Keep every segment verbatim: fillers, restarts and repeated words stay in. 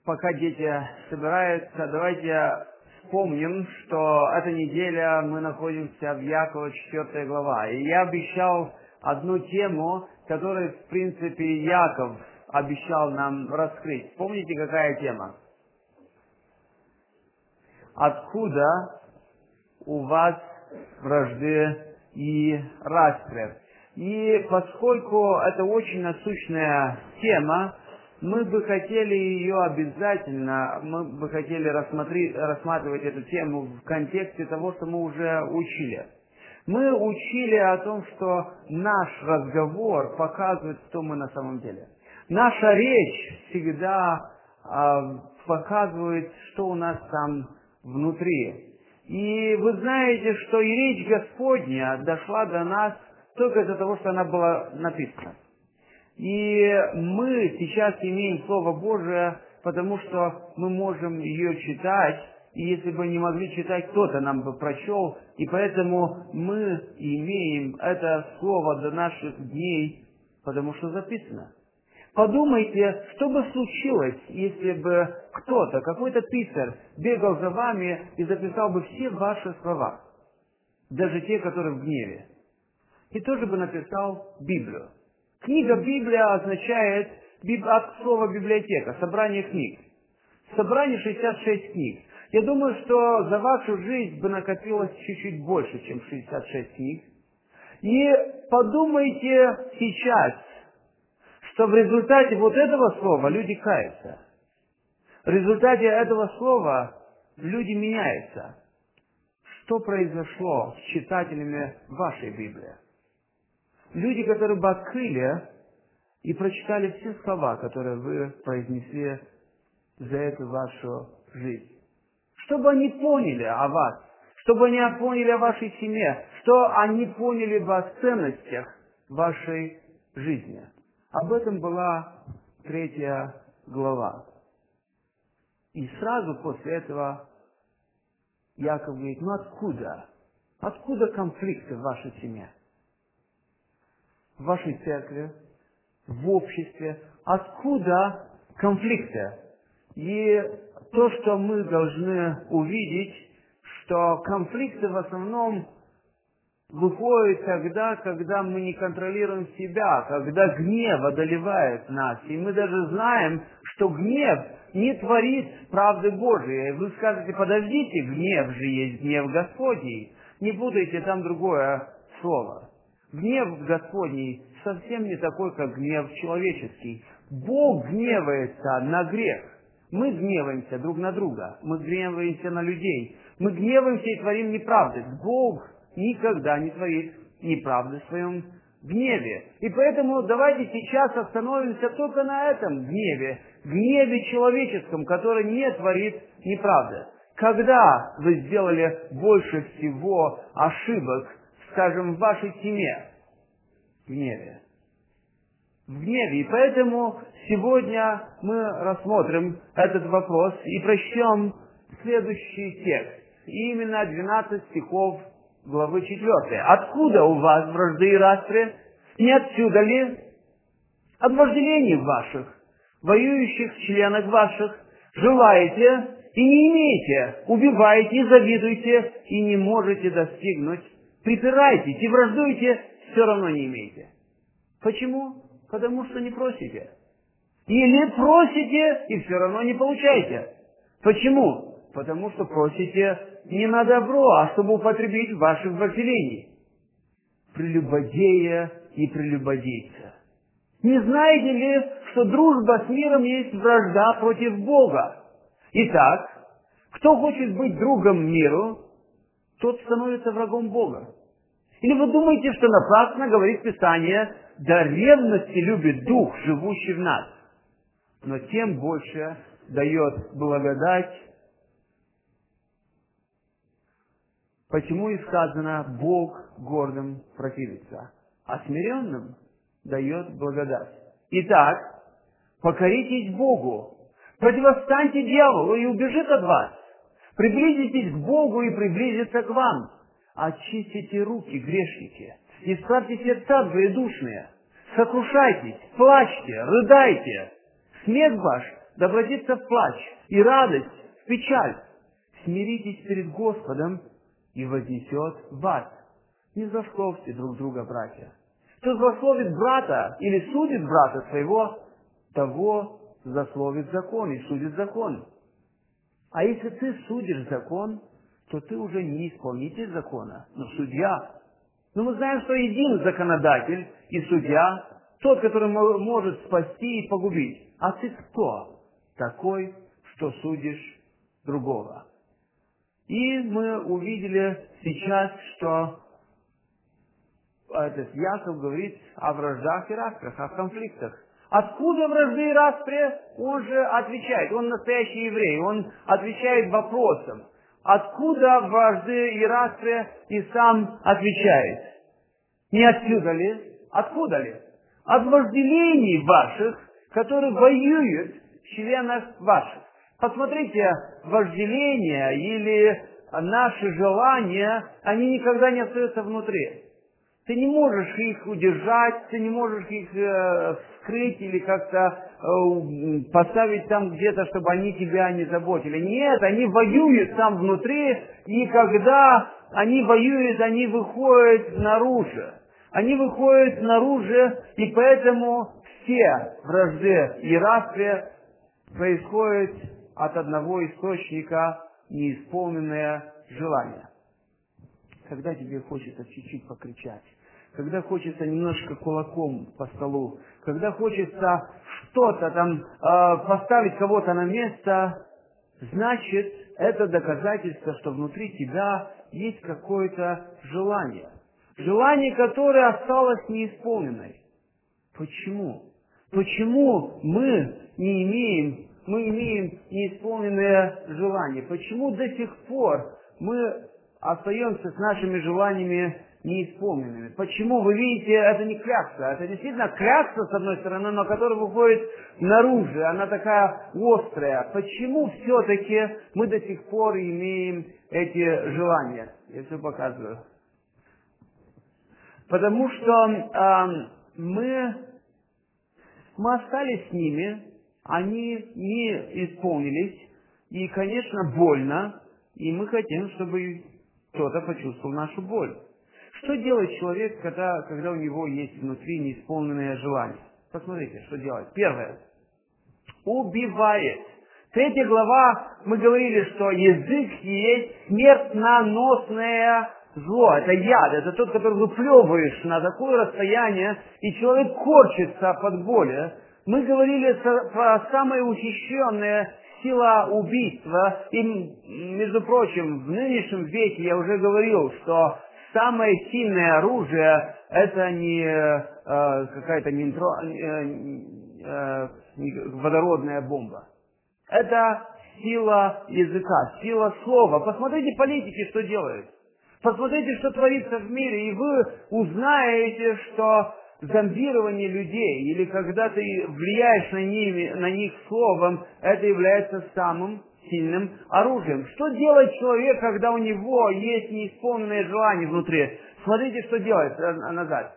Пока дети собираются, давайте вспомним, что эта неделя мы находимся в Якова, четвёртая глава. И я обещал одну тему, которую, в принципе, Яков обещал нам раскрыть. Помните, какая тема? Откуда у вас вражды и распри? И поскольку это очень насущная тема, мы бы хотели ее обязательно, мы бы хотели рассматривать эту тему в контексте того, что мы уже учили. Мы учили о том, что наш разговор показывает, кто мы на самом деле. Наша речь всегда э, показывает, что у нас там внутри. И вы знаете, что и речь Господня дошла до нас только из-за того, что она была написана. И мы сейчас имеем Слово Божие, потому что мы можем ее читать, и если бы не могли читать, кто-то нам бы прочел, и поэтому мы имеем это Слово до наших дней, потому что записано. Подумайте, что бы случилось, если бы кто-то, какой-то писарь, бегал за вами и записал бы все ваши слова, даже те, которые в гневе, и тоже бы написал Библию. Книга Библия означает от слова библиотека, собрание книг. Собрание шестьдесят шесть книг. Я думаю, что за вашу жизнь бы накопилось чуть-чуть больше, чем шестьдесят шесть книг. И подумайте сейчас, что в результате вот этого слова люди каются. В результате этого слова люди меняются. Что произошло с читателями вашей Библии? Люди, которые бы открыли и прочитали все слова, которые вы произнесли за эту вашу жизнь. Чтобы они поняли о вас, чтобы они поняли о вашей семье, что они поняли бы о ценностях вашей жизни. Об этом была третья глава. И сразу после этого Яков говорит, ну откуда? Откуда конфликты в вашей семье? В вашей церкви, в обществе, откуда конфликты. И то, что мы должны увидеть, что конфликты в основном выходят тогда, когда мы не контролируем себя, когда гнев одолевает нас. И мы даже знаем, что гнев не творит правды Божией. Вы скажете, подождите, гнев же есть гнев Господний. Не путайте, там другое слово. Гнев Господний совсем не такой, как гнев человеческий. Бог гневается на грех. Мы гневаемся друг на друга. Мы гневаемся на людей. Мы гневаемся и творим неправды. Бог никогда не творит неправды в своем гневе. И поэтому давайте сейчас остановимся только на этом гневе. Гневе человеческом, который не творит неправды. Когда вы сделали больше всего ошибок, скажем, в вашей семье? В гневе. В гневе. И поэтому сегодня мы рассмотрим этот вопрос и прочтем следующий текст. И именно двенадцать стихов главы четвёртой. Откуда у вас вражды и распри? Не отсюда ли? От вожделений ваших, воюющих членов ваших, желаете и не имеете, убиваете и завидуете, и не можете достигнуть. Припираетесь и враждуете, все равно не имеете. Почему? Потому что не просите. Или просите, и все равно не получаете. Почему? Потому что просите не на добро, а чтобы употребить в ваших вожделений. Прелюбодея и прелюбодейца. Не знаете ли, что дружба с миром есть вражда против Бога? Итак, кто хочет быть другом миру, тот становится врагом Бога. Или вы думаете, что напрасно говорит Писание, до ревности любит Дух, живущий в нас, но тем больше дает благодать. Почему и сказано, Бог гордым противится, а смиренным дает благодать. Итак, покоритесь Богу, противостаньте дьяволу и убежит от вас. Приблизитесь к Богу и приблизится к вам. Очистите руки, грешники, исправьте сердца двоедушные, сокрушайтесь, плачьте, рыдайте. Смех ваш да обратится в плач, и радость в печаль. Смиритесь перед Господом, и вознесет вас. Не злословьте друг друга, братья. Кто злословит брата или судит брата своего, того злословит закон и судит закон. А если ты судишь закон, то ты уже не исполнитель закона, но судья. Но мы знаем, что един законодатель и судья, тот, который может спасти и погубить. А ты кто такой, что судишь другого? И мы увидели сейчас, что этот Яков говорит о враждах и распрях, о конфликтах. Откуда вражды и распри? Он же отвечает. Он настоящий еврей. Он отвечает вопросом. Откуда вражды и распри? И сам отвечает. Не отсюда ли? Откуда ли? От вожделений ваших, которые воюют в членах ваших. Посмотрите, вожделения или наши желания, они никогда не остаются внутри. Ты не можешь их удержать, ты не можешь их э, скрыть или как-то э, поставить там где-то, чтобы они тебя не заботили. Нет, они воюют там внутри, и когда они воюют, они выходят наружу. Они выходят наружу, и поэтому все вражды и распри происходят от одного источника — неисполненное желание. Когда тебе хочется чуть-чуть покричать, когда хочется немножко кулаком по столу, когда хочется что-то там э, поставить кого-то на место, значит, это доказательство, что внутри тебя есть какое-то желание. Желание, которое осталось неисполненной. Почему? Почему мы не имеем, мы имеем неисполненное желание? Почему до сих пор мы остаемся с нашими желаниями неисполненными? Почему? Вы видите, это не клякса. Это действительно клякса, с одной стороны, но которая выходит наружу. Она такая острая. Почему все-таки мы до сих пор имеем эти желания? Я все показываю. Потому что э, мы, мы остались с ними, они не исполнились, и, конечно, больно, и мы хотим, чтобы кто-то почувствовал нашу боль. Что делает человек, когда, когда у него есть внутри неисполненное желание? Посмотрите, что делает. Первое. Убивает. Третья глава, мы говорили, что язык есть смертоносное зло. Это яд, это тот, который выплевываешь на такое расстояние, и человек корчится под болью. Мы говорили про самое учащенное сила убийства. И, между прочим, в нынешнем веке я уже говорил, что самое сильное оружие — это не э, какая-то нитро, э, э, водородная бомба. Это сила языка, сила слова. Посмотрите, политики что делают. Посмотрите, что творится в мире, и вы узнаете, что зомбирование людей, или когда ты влияешь на, ними, на них словом, это является самым сильным оружием. Что делает человек, когда у него есть неисполненное желание внутри? Смотрите, что делает назад.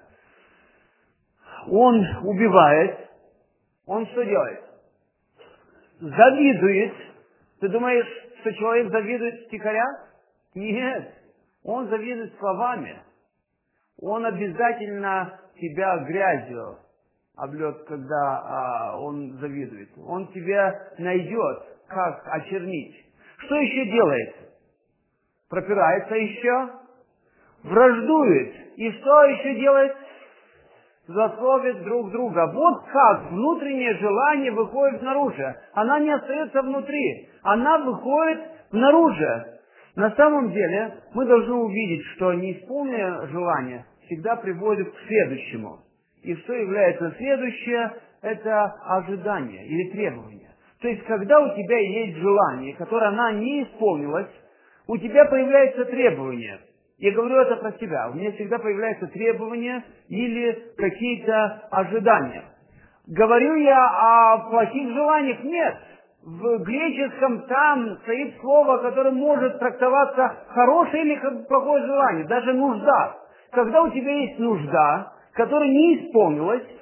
Он убивает. Он что делает? Завидует. Ты думаешь, что человек завидует втихаря? Нет. Он завидует словами. Он обязательно тебя грязью облет, когда а, он завидует. Он тебя найдет, как очернить. Что еще делает? Пропирается еще, враждует. И что еще делает? Злословит друг друга. Вот как внутреннее желание выходит наружу. Она не остается внутри. Она выходит наружу. На самом деле, мы должны увидеть, что неисполненное желание всегда приводит к следующему. И что является следующее? Это ожидание или требование. То есть, когда у тебя есть желание, которое она не исполнилась, у тебя появляется требование. Я говорю это про себя. У меня всегда появляются требования или какие-то ожидания. Говорю я о плохих желаниях? Нет. В греческом там стоит слово, которое может трактоваться хорошее или плохое желание, даже нужда. Когда у тебя есть нужда, которая не исполнилась,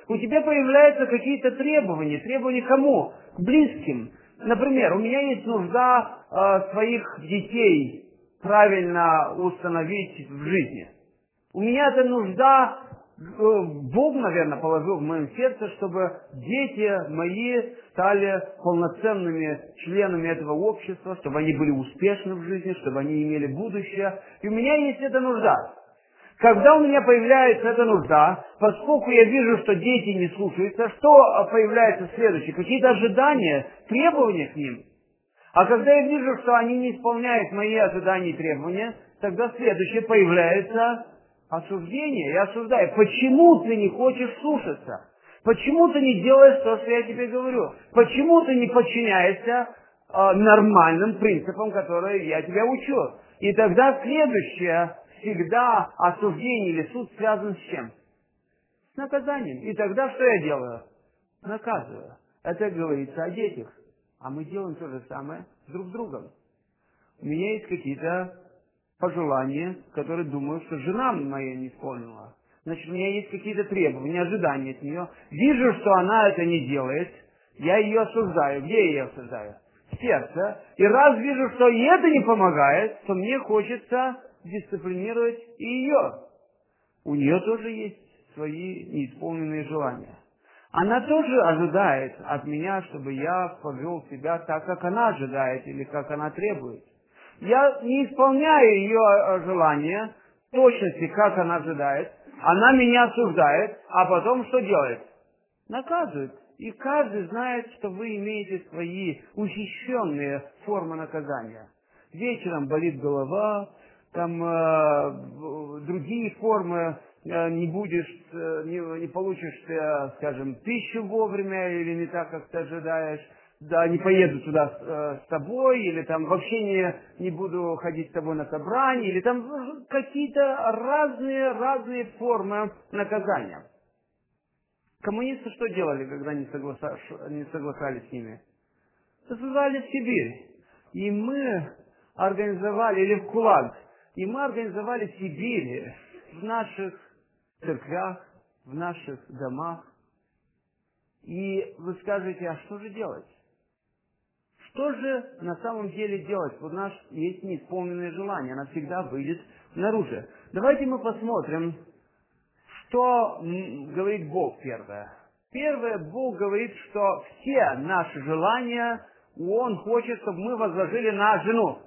У тебя появляются какие-то требования. Требования к кому? К близким. Например, у меня есть нужда э, своих детей правильно установить в жизни. У меня эта нужда, э, Бог, наверное, положил в моем сердце, чтобы дети мои стали полноценными членами этого общества, чтобы они были успешны в жизни, чтобы они имели будущее. И у меня есть эта нужда. Когда у меня появляется эта нужда, поскольку я вижу, что дети не слушаются, что появляется следующее? Какие-то ожидания, требования к ним. А когда я вижу, что они не исполняют мои ожидания и требования, тогда следующее появляется осуждение. Я осуждаю. Почему ты не хочешь слушаться? Почему ты не делаешь то, что я тебе говорю? Почему ты не подчиняешься э, нормальным принципам, которые я тебя учу? И тогда следующее, всегда осуждение или суд связан с чем? С наказанием. И тогда что я делаю? Наказываю. Это говорится о детях. А мы делаем то же самое друг с другом. У меня есть какие-то пожелания, которые думаю, что жена моя не исполнила. Значит, у меня есть какие-то требования, ожидания от нее. Вижу, что она это не делает. Я ее осуждаю. Где я ее осуждаю? В сердце. И раз вижу, что и это не помогает, то мне хочется дисциплинировать и ее. У нее тоже есть свои неисполненные желания. Она тоже ожидает от меня, чтобы я повел себя так, как она ожидает или как она требует. Я не исполняю ее желания в точности, как она ожидает. Она меня осуждает, а потом что делает? Наказывает. И каждый знает, что вы имеете свои ухищренные формы наказания. Вечером болит голова, там э, другие формы, э, не будешь, э, не, не получишь, э, скажем, пищу вовремя или не так, как ты ожидаешь, да, не поеду туда э, с тобой, или там вообще не, не буду ходить с тобой на собрание, или там какие-то разные, разные формы наказания. Коммунисты что делали, когда не, согласа... не соглашались с ними? Посылали в Сибирь. И мы организовали, или в КУЛАГ, и мы организовали в Сибири, в наших церквях, в наших домах. И вы скажете, а что же делать? Что же на самом деле делать? Вот у нас есть неисполненное желание, оно всегда выйдет наружу. Давайте мы посмотрим, что говорит Бог первое. Первое, Бог говорит, что все наши желания, Он хочет, чтобы мы возложили на жену.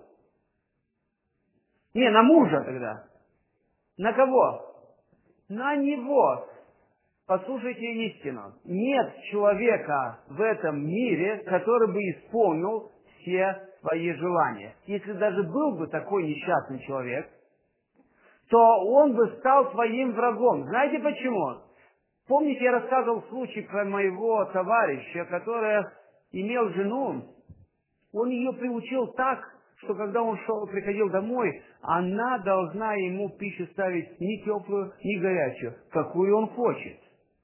Не, на мужа тогда. На кого? На него. Послушайте истину. Нет человека в этом мире, который бы исполнил все свои желания. Если даже был бы такой несчастный человек, то он бы стал твоим врагом. Знаете почему? Помните, я рассказывал случай про моего товарища, который имел жену. Он ее приучил так, что когда он шел, приходил домой, она должна ему пищу ставить не теплую, не горячую, какую он хочет.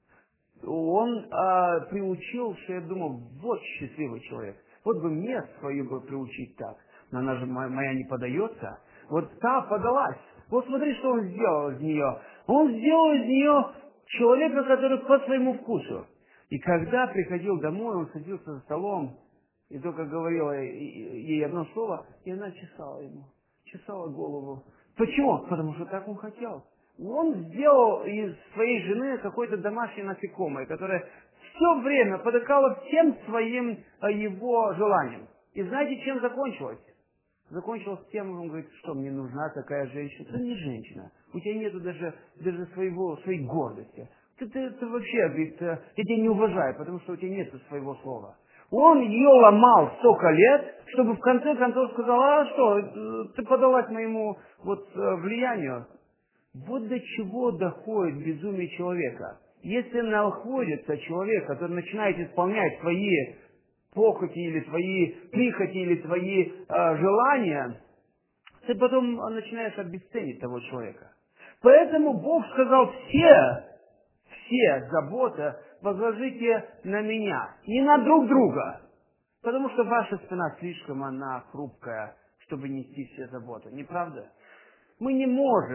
Он а, приучил, что я думал, вот счастливый человек. Вот бы мне свою бы приучить так. Но она же моя не подается. Вот та подалась. Вот смотри, что он сделал из нее. Он сделал из нее человека, который по своему вкусу. И когда приходил домой, он садился за столом, и только говорила ей одно слово, и она чесала ему, чесала голову. Почему? Потому что так он хотел. Он сделал из своей жены какое-то домашнее насекомое, которое все время потакало всем своим его желаниям. И знаете, чем закончилось? Закончилось тем, он говорит, что мне нужна такая женщина. Ты не женщина. У тебя нету даже, даже своего, своей гордости. Ты, ты, ты вообще, говорит, я тебя не уважаю, потому что у тебя нет своего слова. Он ее ломал столько лет, чтобы в конце концов сказал, а что, ты подалась моему вот влиянию. Вот до чего доходит безумие человека. Если находится человек, который начинает исполнять свои похоти или твои прихоти или твои э, желания, ты потом начинаешь обесценить того человека. Поэтому Бог сказал, все, все заботы возложите на меня, не на друг друга. Потому что ваша спина слишком она хрупкая, чтобы нести все заботы. Не правда? Мы не можем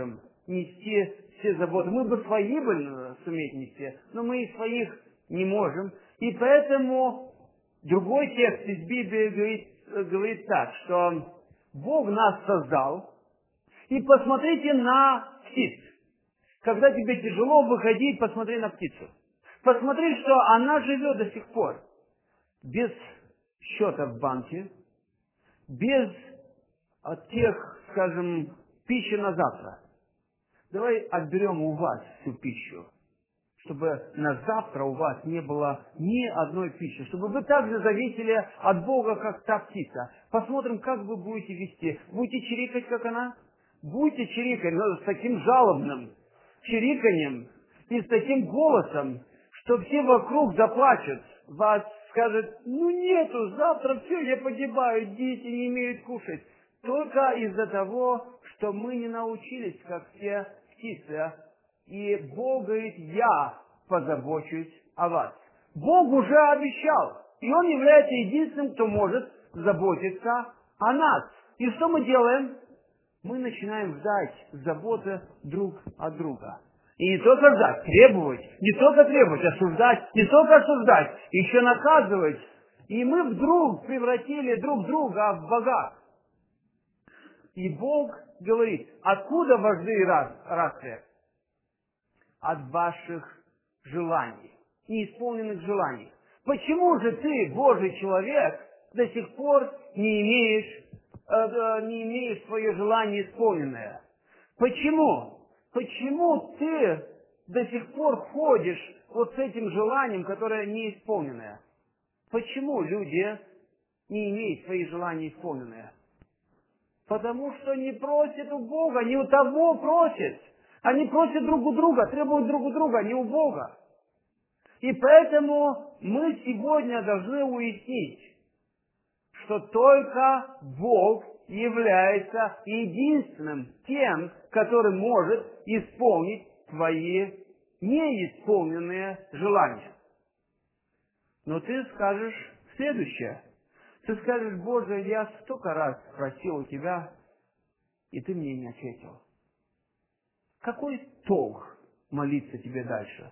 нести все заботы. Мы бы свои бы суметь нести, но мы и своих не можем. И поэтому другой текст из Библии говорит, говорит так, что Бог нас создал, и посмотрите на птиц. Когда тебе тяжело выходить, посмотри на птицу. Посмотри, что она живет до сих пор. Без счета в банке, без от тех, скажем, пищи на завтра. Давай отберем у вас всю пищу, чтобы на завтра у вас не было ни одной пищи, чтобы вы также зависели от Бога, как та птица. Посмотрим, как вы будете вести. Будете чирикать, как она? Будете чирикать, но с таким жалобным чириканьем и с таким голосом, что все вокруг заплачут, вас скажут: ну нету, завтра все, я погибаю, дети не имеют кушать. Только из-за того, что мы не научились, как все птицы. И Бог говорит: я позабочусь о вас. Бог уже обещал. И Он является единственным, кто может заботиться о нас. И что мы делаем? Мы начинаем ждать заботы друг от друга. И не только ждать, требовать, не только требовать, осуждать, не только осуждать, еще наказывать. И мы вдруг превратили друг друга в богов. И Бог говорит: откуда вожди и распри? От ваших желаний, неисполненных желаний. Почему же ты, Божий человек, до сих пор не имеешь, э, не имеешь свое желание исполненное? Почему? Почему ты до сих пор ходишь вот с этим желанием, которое не исполненное? Почему люди не имеют свои желания исполненные? Потому что не просят у Бога, не у того просят. Они просят друг у друга, требуют друг у друга, а не у Бога. И поэтому мы сегодня должны уяснить, что только Бог является единственным тем, который может исполнить твои неисполненные желания. Но ты скажешь следующее. Ты скажешь: Боже, я столько раз просил у Тебя, и Ты мне не ответил. Какой толк молиться Тебе дальше?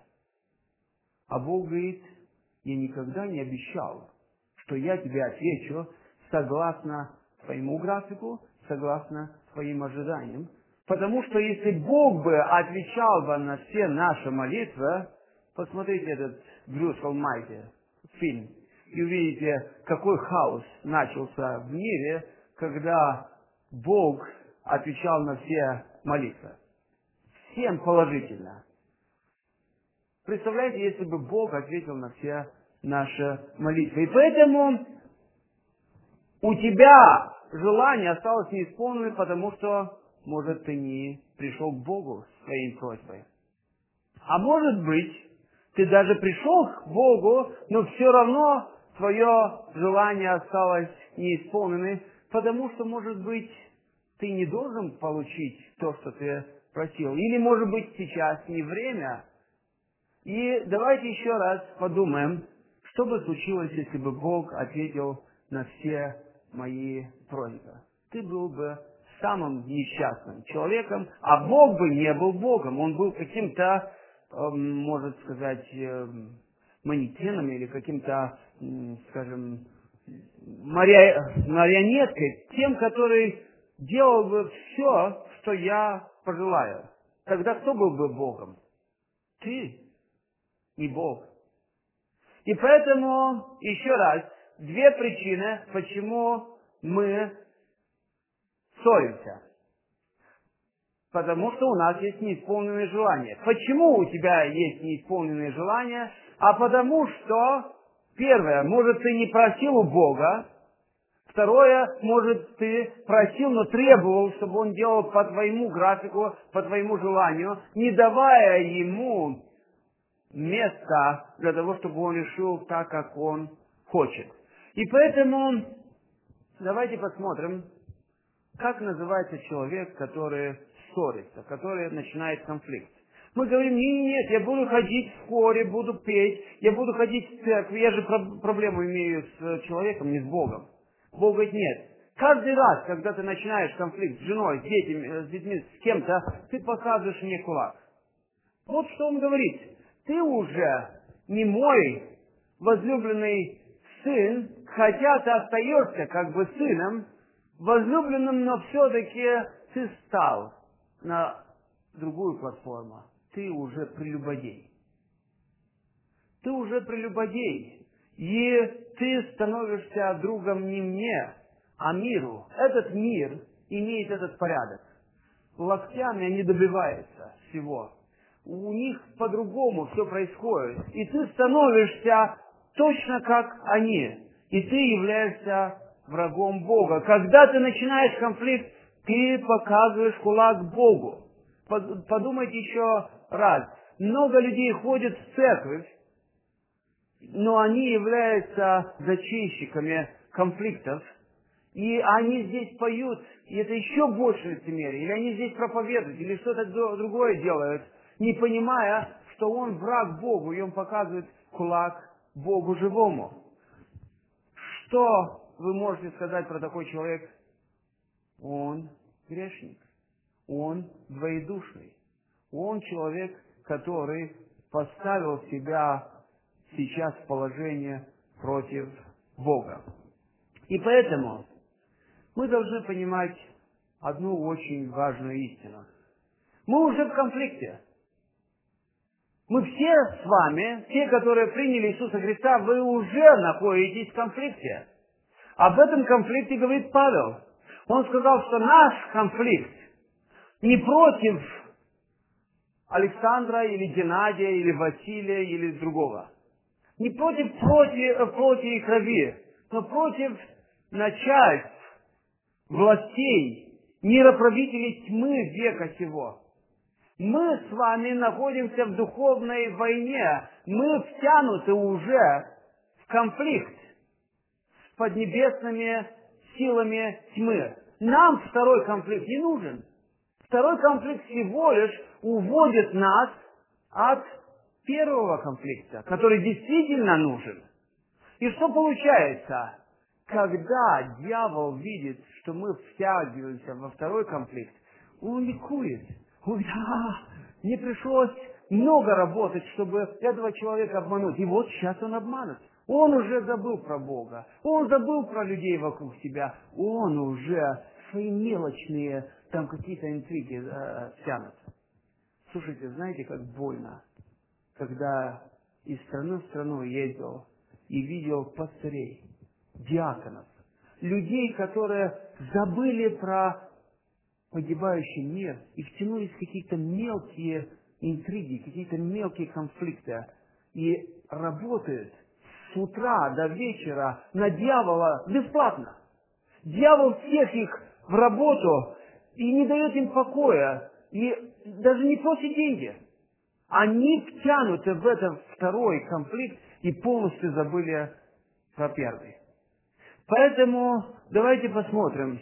А Бог говорит: я никогда не обещал, что я Тебе отвечу согласно Твоему графику, согласно Твоим ожиданиям. Потому что если Бог бы отвечал бы на все наши молитвы, посмотрите этот Брюс Алмайти фильм, и увидите, какой хаос начался в мире, когда Бог отвечал на все молитвы. Всем положительно. Представляете, если бы Бог ответил на все наши молитвы. И поэтому у тебя желание осталось неисполненным, потому что, может, ты не пришел к Богу с своей просьбой. А может быть, ты даже пришел к Богу, но все равно твое желание осталось неисполненным, потому что, может быть, ты не должен получить то, что ты просил. Или, может быть, сейчас не время. И давайте еще раз подумаем, что бы случилось, если бы Бог ответил на все мои просьбы. Ты был бы самым несчастным человеком, а Бог бы не был Богом. Он был каким-то, может сказать, манекеном или каким-то, скажем, марионеткой, тем, который делал бы все, что я пожелаю. Тогда кто был бы Богом? Ты, не Бог. И поэтому, еще раз, две причины, почему мы ссоримся. Потому что у нас есть неисполненные желания. Почему у тебя есть неисполненные желания? А потому что, первое, может, ты не просил у Бога. Второе, может, ты просил, но требовал, чтобы Он делал по твоему графику, по твоему желанию, не давая Ему места для того, чтобы Он решил так, как Он хочет. И поэтому давайте посмотрим, как называется человек, который ссорится, который начинает конфликт. Мы говорим: нет, нет, я буду ходить в хоре, буду петь, я буду ходить в церковь, я же про- проблему имею с человеком, не с Богом. Бог говорит: нет. Каждый раз, когда ты начинаешь конфликт с женой, с детьми, с детьми, с кем-то, ты показываешь мне кулак. Вот что он говорит. Ты уже не мой возлюбленный сын, хотя ты остаешься как бы сыном, возлюбленным, но все-таки ты стал на другую платформу. Ты уже прелюбодей. Ты уже прелюбодей. И ты становишься другом не мне, а миру. Этот мир имеет этот порядок. Локтями они добиваются всего. У них по-другому все происходит. И ты становишься точно как они. И ты являешься врагом Бога. Когда ты начинаешь конфликт, ты показываешь кулак Богу. Подумайте еще раз. Много людей ходят в церковь, но они являются зачинщиками конфликтов. И они здесь поют, и это еще больше лицемерие. Или они здесь проповедуют, или что-то другое делают, не понимая, что он враг Богу, и он показывает кулак Богу живому. Что вы можете сказать про такой человек? Он грешник. Он двоедушный. Он человек, который поставил себя сейчас в положение против Бога. И поэтому мы должны понимать одну очень важную истину. Мы уже в конфликте. Мы все с вами, те, которые приняли Иисуса Христа, вы уже находитесь в конфликте. Об этом конфликте говорит Павел. Он сказал, что наш конфликт не против Александра или Геннадия или Василия или другого. Не против плоти, плоти и крови, но против начальств, властей, мироправителей тьмы века сего. Мы с вами находимся в духовной войне. Мы втянуты уже в конфликт с поднебесными силами тьмы. Нам второй конфликт не нужен. Второй конфликт всего лишь уводит нас от первого конфликта, который действительно нужен. И что получается? Когда дьявол видит, что мы втягиваемся во второй конфликт, он ликует. Он говорит, а, мне пришлось много работать, чтобы этого человека обмануть. И вот сейчас он обманут. Он уже забыл про Бога. Он забыл про людей вокруг себя. Он уже свои мелочные там какие-то интриги э, тянут. Слушайте, знаете, как больно, когда из страны в страну ездил и видел пастырей, диаконов, людей, которые забыли про погибающий мир и втянулись в какие-то мелкие интриги, какие-то мелкие конфликты и работают с утра до вечера на дьявола бесплатно. Дьявол всех их в работу и не дает им покоя, и даже не просит деньги. Они втянуты в этот второй конфликт и полностью забыли про первый. Поэтому давайте посмотрим,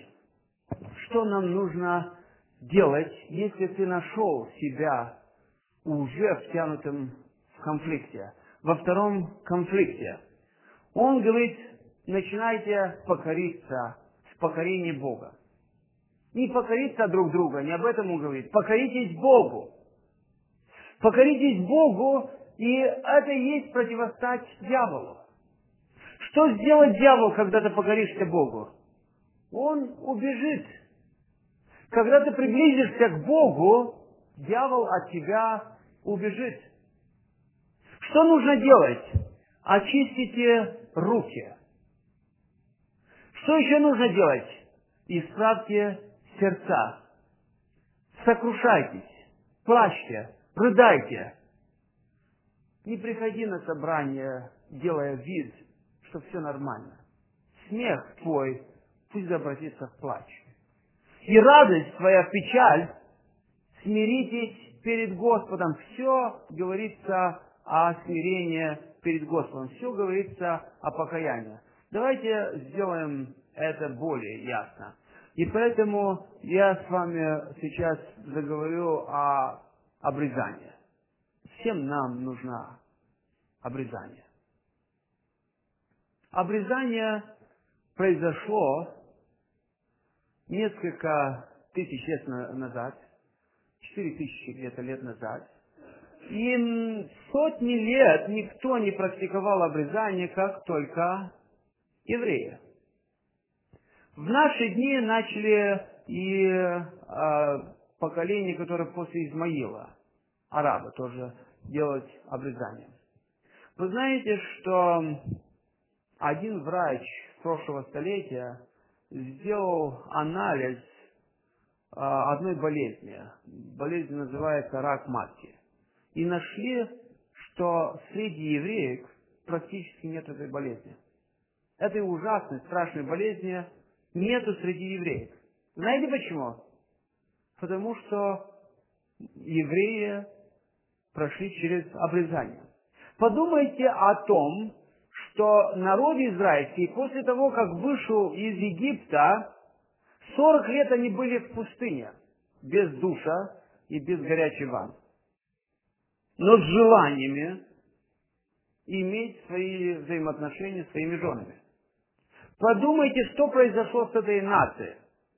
что нам нужно делать, если ты нашел себя уже втянутым в конфликте, во втором конфликте. Он говорит, начинайте покориться с покорения Бога. Не покориться друг друга, не об этом он говорит. Покоритесь Богу. Покоритесь Богу, и это и есть противостать дьяволу. Что сделает дьявол, когда ты покоришься Богу? Он убежит. Когда ты приблизишься к Богу, дьявол от тебя убежит. Что нужно делать? Очистите руки. Что еще нужно делать? Исправьте сердца. Сокрушайтесь, плачьте, рыдайте. Не приходи на собрание, делая вид, что все нормально. Смех твой пусть обратится в плач. И радость твоя в печаль, смиритесь перед Господом. Все говорится о смирении перед Господом. Все говорится о покаянии. Давайте сделаем это более ясно. И поэтому я с вами сейчас заговорю о обрезании. Всем нам нужно обрезание. Обрезание произошло несколько тысяч лет назад, четыре тысячи где-то лет назад, и сотни лет никто не практиковал обрезание, как только евреи. В наши дни начали и э, поколение, которое после Измаила, арабы, тоже делать обрезание. Вы знаете, что один врач прошлого столетия сделал анализ э, одной болезни. Болезнь называется рак матки. И нашли, что среди евреев практически нет этой болезни. Этой ужасной, страшной болезни нету среди евреев. Знаете почему? Потому что евреи прошли через обрезание. Подумайте о том, что народ израильский после того, как вышел из Египта, сорок лет они были в пустыне, без душа и без горячей ванны, но с желаниями иметь свои взаимоотношения с своими женами. Подумайте, что произошло с этой нацией.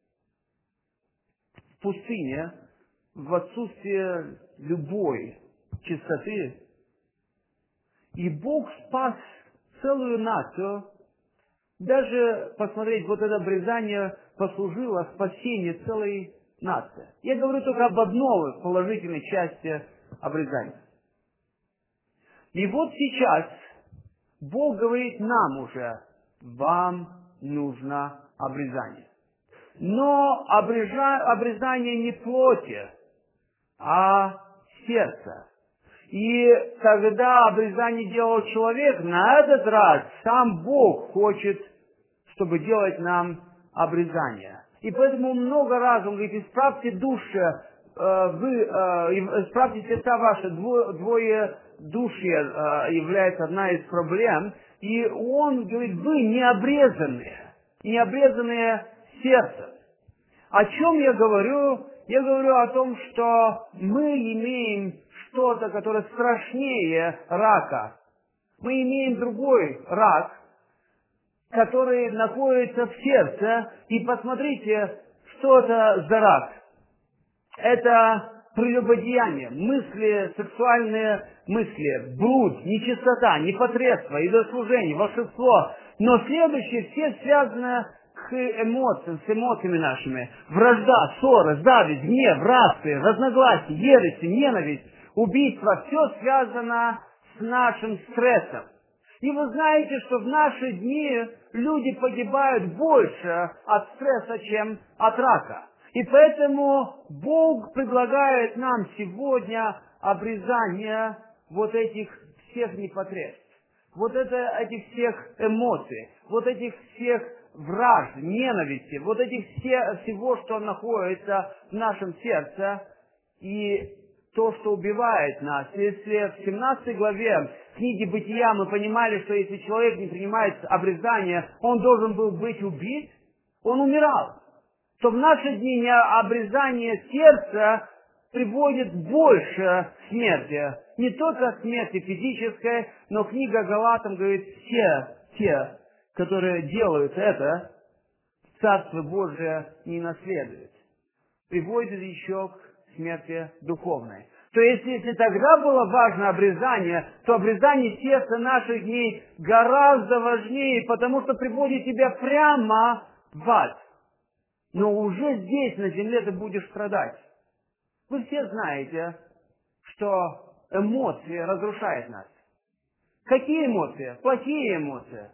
В пустыне, в отсутствие любой чистоты. И Бог спас целую нацию. Даже, посмотреть, вот это обрезание послужило спасению целой нации. Я говорю только об одной положительной части обрезания. И вот сейчас Бог говорит нам уже: вам нужно обрезание. Но обрежа... обрезание не плоти, а сердца. И когда обрезание делал человек, на этот раз сам Бог хочет, чтобы делать нам обрезание. И поэтому много раз Он говорит: исправьте души, э, вы, э, исправьте сердца ваши, двое, двое души э, является одна из проблем. И Он говорит: вы не обрезанные, не обрезанные сердцем. О чем я говорю? Я говорю о том, что мы имеем что-то, которое страшнее рака. Мы имеем другой рак, который находится в сердце. И посмотрите, что это за рак. Это прелюбодеяние, мысли, сексуальные мысли, блуд, нечистота, непотребство, идолослужение, волшебство. Но следующие все связаны к эмоциям, с эмоциями нашими. Вражда, ссора, зависть, гнев, распри, разногласия, ересь, ненависть, убийство. Все связано с нашим стрессом. И вы знаете, что в наши дни люди погибают больше от стресса, чем от рака. И поэтому Бог предлагает нам сегодня обрезание вот этих всех непотребств, вот это, этих всех эмоций, вот этих всех вражд, ненависти, вот этих все, всего, что находится в нашем сердце, и то, что убивает нас. Если в семнадцатой главе книги Бытия мы понимали, что если человек не принимает обрезание, он должен был быть убит, он умирал, то в наши дни не обрезание сердца приводит больше смерти. Не только смерти физической, но книга Галатам говорит: все те, которые делают это, Царство Божие не наследует. Приводит еще к смерти духовной. То есть, если тогда было важно обрезание, то обрезание сердца наших дней гораздо важнее, потому что приводит тебя прямо в ад. Но уже здесь, на земле, ты будешь страдать. Вы все знаете, что эмоции разрушают нас. Какие эмоции? Плохие эмоции.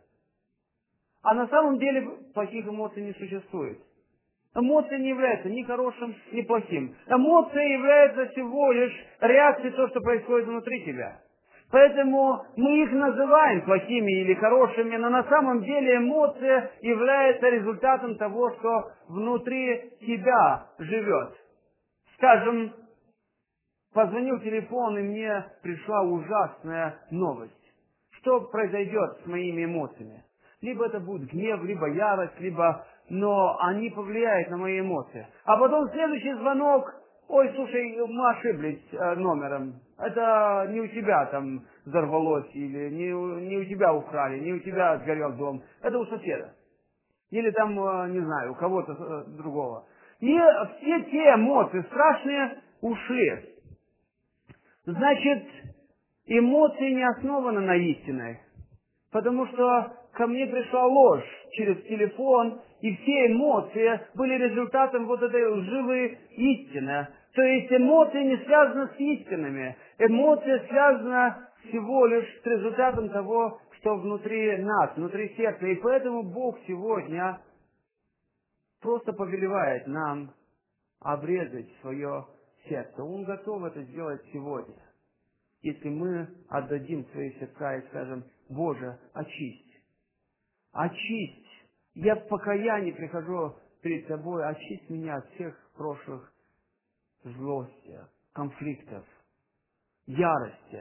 А на самом деле плохих эмоций не существует. Эмоция не является ни хорошим, ни плохим. Эмоция является всего лишь реакцией того, что происходит внутри тебя. Поэтому мы их называем плохими или хорошими, но на самом деле эмоция является результатом того, что внутри тебя живет. Скажем, позвонил телефон, и мне пришла ужасная новость. Что произойдет с моими эмоциями? Либо это будет гнев, либо ярость, либо... Но они повлияют на мои эмоции. А потом следующий звонок: ой, слушай, мы ошиблись э, номером. Это не у тебя там взорвалось, или не у, не у тебя украли, не у тебя сгорел дом. Это у соседа. Или там, не знаю, у кого-то другого. И все те эмоции страшные ушли. Значит, эмоции не основаны на истине. Потому что ко мне пришла ложь через телефон, и все эмоции были результатом вот этой лживой истины. То есть эмоции не связаны с истинами. Эмоция связана всего лишь с результатом того, что внутри нас, внутри сердца. И поэтому Бог сегодня просто повелевает нам обрезать свое сердце. Он готов это сделать сегодня. Если мы отдадим свои сердца и скажем: Боже, очисть. Очисть. Я в покаянии прихожу перед Тобой, очисть меня от всех прошлых злости, конфликтов, ярости,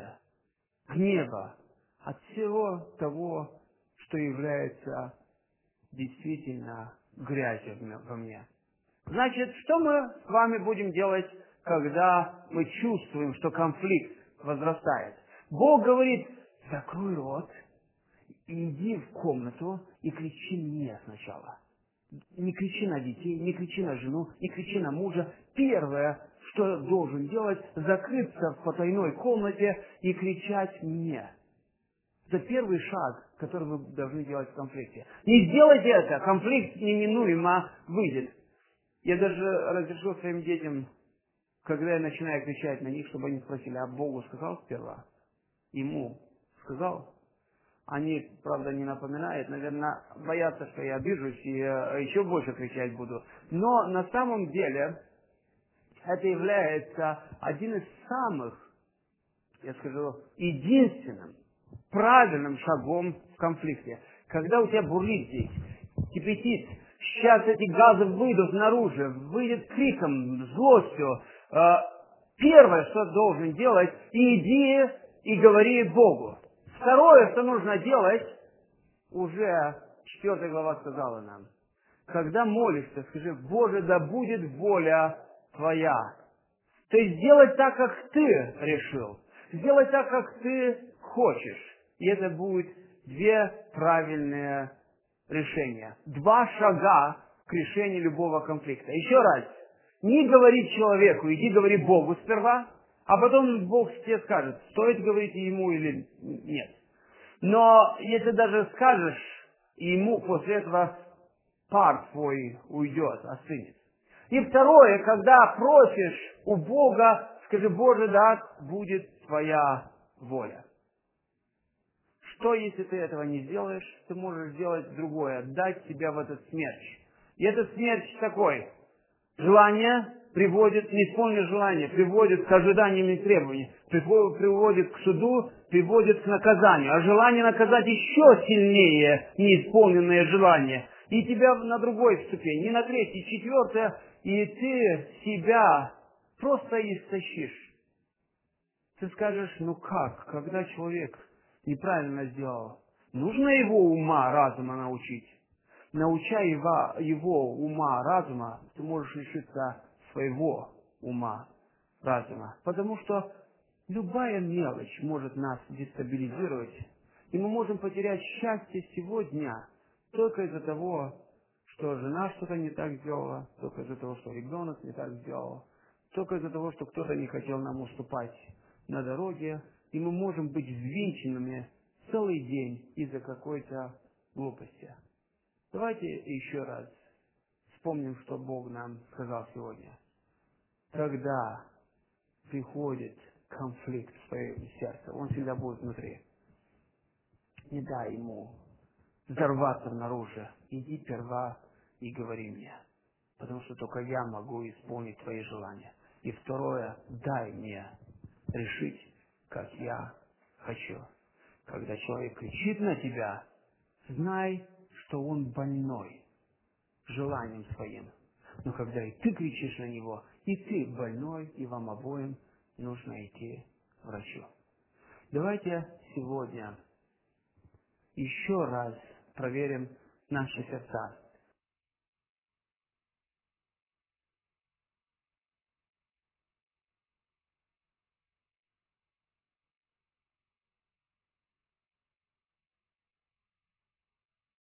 гнева, от всего того, что является действительно грязью во мне. Значит, что мы с вами будем делать, когда мы чувствуем, что конфликт возрастает? Бог говорит: закрой рот, и иди в комнату и кричи мне сначала. Не кричи на детей, не кричи на жену, не кричи на мужа. Первое, что должен делать, закрыться в потайной комнате и кричать мне. Это первый шаг, который вы должны делать в конфликте. Не сделайте это, конфликт неминуемо выйдет. Я даже разрешил своим детям, когда я начинаю кричать на них, чтобы они спросили: а Богу сказал сперва? Ему сказал? Они, правда, не напоминают, наверное, боятся, что я обижусь и э, еще больше кричать буду. Но на самом деле это является один из самых, я скажу, единственным правильным шагом в конфликте. Когда у тебя бурлит здесь, кипятит, сейчас эти газы выйдут наружу, выйдет криком, злостью. Э, первое, что должен делать, иди и говори Богу. Второе, что нужно делать, уже четвертая глава сказала нам. Когда молишься, скажи: Боже, да будет воля Твоя. То есть сделать так, как Ты решил. Сделать так, как Ты хочешь. И это будет две правильные решения. Два шага к решению любого конфликта. Еще раз. Не говори человеку, иди говори Богу сперва, а потом Бог тебе скажет, стоит говорить ему или нет. Но если даже скажешь, ему после этого пар твой уйдет, остынет. И второе, когда просишь у Бога, скажи: Боже, да будет Твоя воля. Что, если ты этого не сделаешь? Ты можешь сделать другое, дать себя в этот смерч. И этот смерч такой. Желание приводит, неисполненное желание приводит к ожиданиям и требованиям, приводит к суду, приводит к наказанию. А желание наказать еще сильнее неисполненное желание. И тебя на другой ступени, не на третьей, четвертая, и ты себя просто истощишь. Ты скажешь: ну как, когда человек неправильно сделал? Нужно его ума, разума научить. Научая его, его ума, разума, ты можешь лишиться своего ума, разума. Потому что любая мелочь может нас дестабилизировать, и мы можем потерять счастье всего дня только из-за того, что жена что-то не так сделала, только из-за того, что ребенок не так сделал, только из-за того, что кто-то не хотел нам уступать на дороге, и мы можем быть взвинченными целый день из-за какой-то глупости. Давайте еще раз вспомним, что Бог нам сказал сегодня. Когда приходит конфликт в твое сердце, он всегда будет внутри. Не дай ему взорваться наружу. Иди сперва и говори мне. Потому что только я могу исполнить твои желания. И второе, дай мне решить, как я хочу. Когда человек кричит на тебя, знай, что он больной желанием своим. Но когда и ты кричишь на него, и ты больной, и вам обоим нужно идти к врачу. Давайте сегодня еще раз проверим наши сердца.